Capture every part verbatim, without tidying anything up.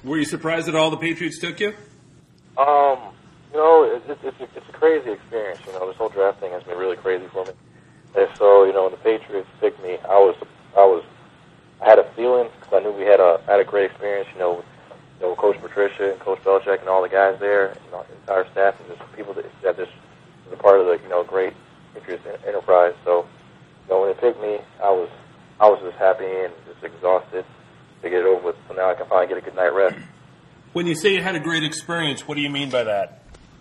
Were you surprised that all the Patriots took you? Um, you know, it, it, it's, a, it's a crazy experience. You know, this whole draft thing has been really crazy for me. And so, you know, when the Patriots picked me, I was, I was, I had a feeling because I knew we had a, had a great experience. You know, with, you know, with Coach Patricia and Coach Belichick and all the guys there, and the entire staff, and just people that, that just was a part of the, you know, great Patriots enterprise. So, you know, when they picked me, I was, I was just happy and just exhausted to get it over with. So now I can finally get a good night rest. When you say you had a great experience, what do you mean by that?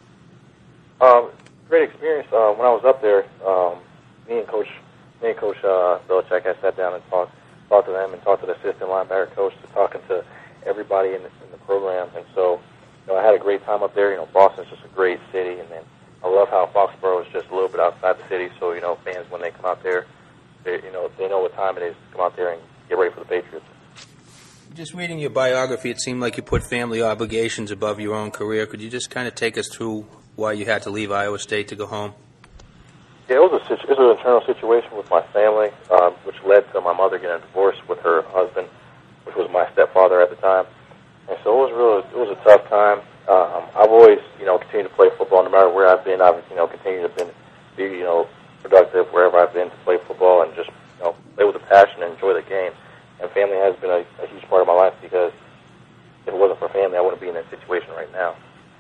Um, great experience. Uh, when I was up there, um, me and Coach, me and Coach uh, Belichick had sat down and talked, talked to them and talked to the assistant linebacker coach, to talking to everybody in the, in the program. And so, you know, I had a great time up there. You know, Boston's just a great city, and then I love how Foxborough is just a little bit outside the city. So, you know, fans when they come out there, they, you know, they know what time it is to come out there and get ready for the Patriots. Just reading your biography, it seemed like you put family obligations above your own career. Could you just kind of take us through why you had to leave Iowa State to go home? Yeah, it was, a, it was an internal situation with my family, um, which led to my mother getting a divorce with her husband, which was my stepfather at the time. And so it was really, it was a tough time. Um, I've always, you know, continued to play football no matter where I've been. I've, you know, continued to been, be, you know, productive wherever I've been to play football and just, you know, play with a passion and enjoy the game. And family has been a, a huge part of my life because if it wasn't for family, I wouldn't be in that situation right now.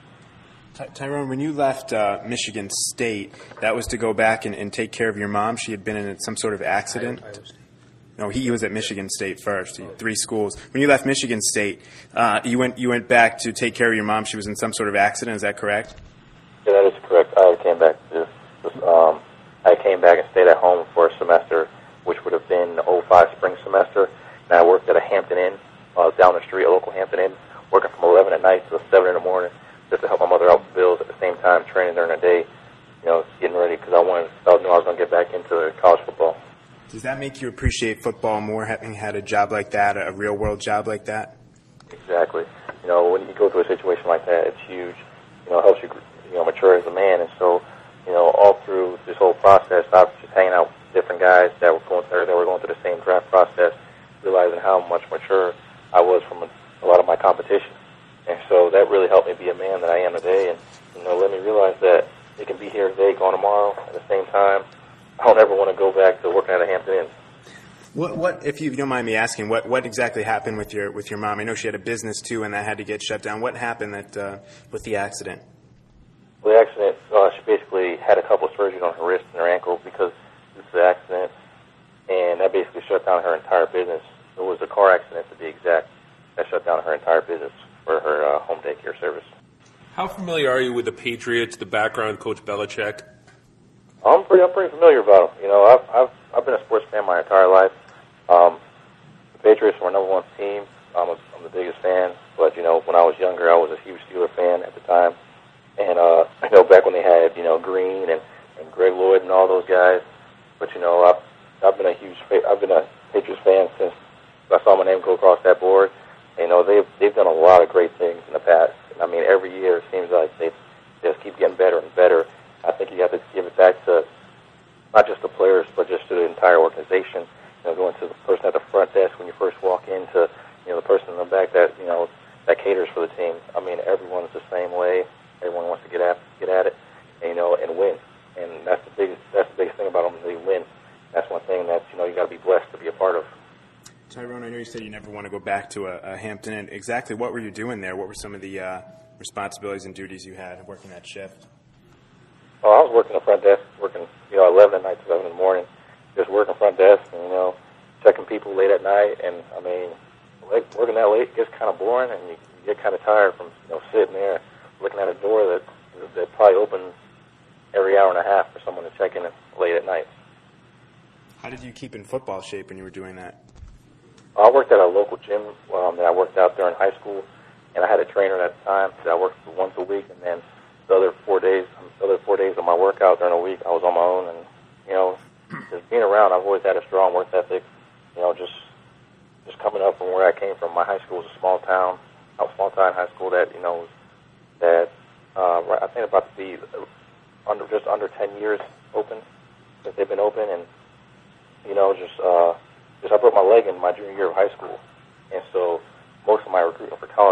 Ty- Tyrone, when you left uh, Michigan State, that was to go back and, and take care of your mom. She had been in some sort of accident. Iowa State. No, he was at Michigan State first. He, three schools. When you left Michigan State, uh, you went you went back to take care of your mom. She was in some sort of accident. Is that correct? Yeah, that is correct. I came back to this, um, I came back and stayed at home for a semester, which would have been the oh five spring semester. And I worked at a Hampton Inn uh, down the street, a local Hampton Inn, working from eleven at night to seven in the morning, just to help my mother out with bills. At the same time, training during the day, you know, getting ready because I wanted, I knew I was going to get back into college football. Does that make you appreciate football more, having had a job like that, a real-world job like that? Exactly. You know, when you go through a situation like that, it's huge. You know, it helps you, you know, mature as a man. And so, you know, all through this whole process, I was just hanging out with different guys that were going through, that were going through the same draft process, realizing how much mature I was from a, a lot of my competition. And so that really helped me be a man that I am today, and, you know, let me realize that it can be here today, gone tomorrow. At the same time, I don't ever want to go back to working at a Hampton Inn. What, what, if you don't mind me asking, what, what exactly happened with your with your mom? I know she had a business too, and that had to get shut down. What happened that uh, with the accident? Well, the accident, uh, she basically had a couple of surgeries on her wrist and her ankle because of the accident, and that basically shut down her entire business. It was a car accident, to be exact, that shut down her entire business for her uh, home daycare service. How familiar are you with the Patriots, the background, Coach Belichick? I'm pretty, I'm pretty familiar about them. You know, I've, I've, I've been a sports fan my entire life. Um, the Patriots were number one team. I'm, a, I'm the biggest fan. But, you know, when I was younger, I was a huge Steeler fan at the time. And, uh, I know back when they had, you know, Green and, and Greg Lloyd and all those guys. But, you know, I've, I've been a huge, I've been a Patriots fan since I saw my name go across that board. And, you know, they've, they've done a lot of great things in the past. And, I mean, every year it seems like they just keep getting better and better. I think you have to give it back to not just the players, but just to the entire organization. You know, going to the person at the front desk when you first walk in, to, you know, the person in the back that, you know, that caters for the team. I mean, everyone's the same way. Everyone wants to get at get at it, and, you know, and win. And that's the biggest that's the biggest thing about them. They win. That's one thing that, you know, you got to be blessed to be a part of. Tyrone, I know you said you never want to go back to a, a Hampton Inn. Exactly what were you doing there? What were some of the uh, responsibilities and duties you had working that shift? Oh, I was working the front desk, working, you know, eleven at night to seven in the morning, just working front desk and, you know, checking people late at night. And, I mean, like, working that late gets kind of boring, and you, you get kind of tired from, you know, sitting there looking at a door that that probably opens every hour and a half for someone to check in late at night. How did you keep in football shape when you were doing that? I worked at a local gym um, that I worked out during high school, and I had a trainer at the time that I worked for once a week, and then the other four days, the other four days of my workout during the week, I was on my own. And, you know, just being around, I've always had a strong work ethic. You know, just just coming up from where I came from. My high school was a small town, a small town high school that, you know, that uh, I think about to be under just under ten years open since they've been open, and, you know, just uh, just I broke my leg in my junior year of high school, and so most of my recruiting for college came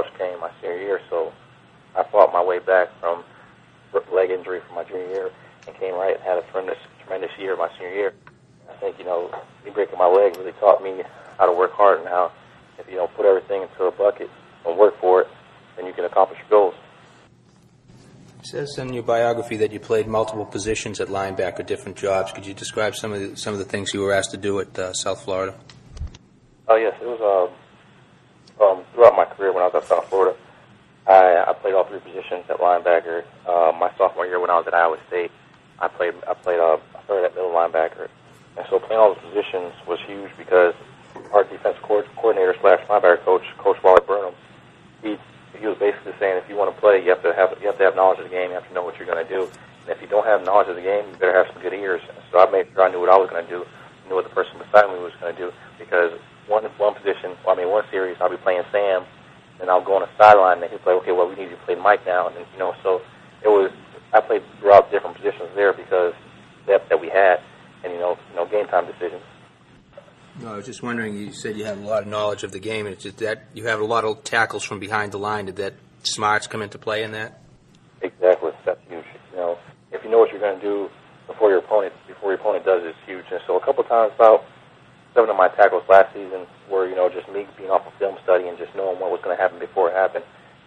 my senior year. So I fought my way back from leg injury from my junior year and came right and had a tremendous, tremendous year my senior year. I think, you know, me breaking my leg really taught me how to work hard and how if you don't put everything into a bucket and work for it, then you can accomplish your goals. It says in your biography that you played multiple positions at linebacker, different jobs. Could you describe some of the, some of the things you were asked to do at uh, South Florida? Oh, yes. It was um, um, throughout my career when I was at South Florida, I, I played all three positions at linebacker. Uh, my sophomore year when I was at Iowa State, I played I played uh, a third at middle linebacker. And so playing all those positions was huge because our defense co- coordinator slash linebacker coach, Coach Wally Burnham, he he was basically saying if you want to play, you have to have you have to have knowledge of the game. You have to know what you're going to do. And if you don't have knowledge of the game, you better have some good ears. So I made sure I knew what I was going to do, knew what the person beside me was going to do. Because one one position, well, I mean one series, I'll be playing Sam, and I'll go on the sideline, and he'll play. Okay, well we need you to play Mike now, and you know so it was. I played throughout different positions there because that that we had, and you know you know game time decisions. No, I was just wondering, you said you had a lot of knowledge of the game, and it's just that you have a lot of tackles from behind the line. Did that smarts come into play in that? Exactly. That's huge. You know, if you know what you're going to do before your opponent before your opponent does, it's huge. And so a couple times, about seven of my tackles last season were, you know, just me being off of film study and just knowing what was going to happen before it happened.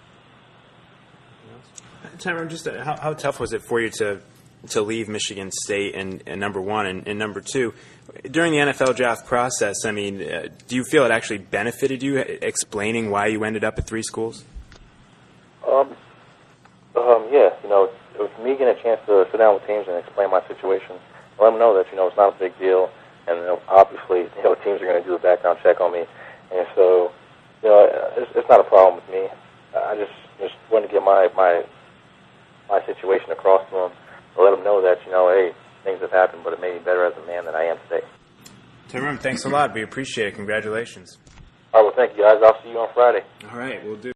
Tyrone, just uh, how, how tough was it for you to to leave Michigan State, and, and number one, and, and number two, during the N F L draft process, I mean, uh, do you feel it actually benefited you, explaining why you ended up at three schools? Um, um, yeah, you know, it was me getting a chance to sit down with teams and explain my situation, let them know that, you know, it's not a big deal, and you know, obviously, you know, teams are going to do a background check on me, and so, you know, it's, it's not a problem with me. I just, just wanted to get my, my, my situation across to them, to let them know that, you know, hey, things have happened, but it made me better as a man than I am today. Tyrone, thanks a lot. We appreciate it. Congratulations. All right, well, thank you, guys. I'll see you on Friday. All right, we'll do.